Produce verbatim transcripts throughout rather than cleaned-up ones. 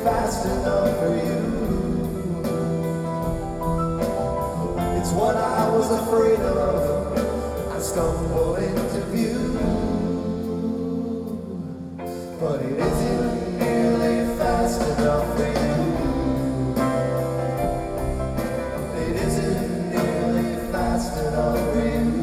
fast enough for you. It's what I was afraid of. I stumble into view, but it isn't nearly fast enough for you. It isn't nearly fast enough for you.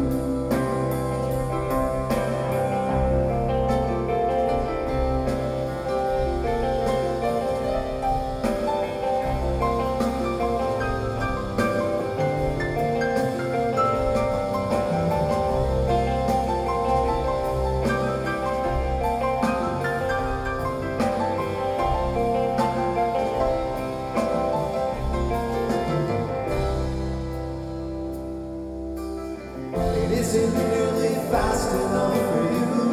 It isn't nearly fast enough for you.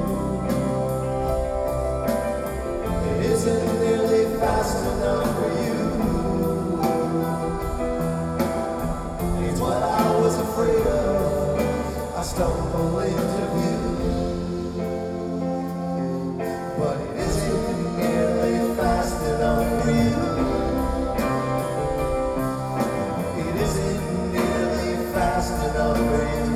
It isn't nearly fast enough for you. It's what I was afraid of. I stumble into view, but it isn't nearly fast enough for you. It isn't nearly fast enough for you.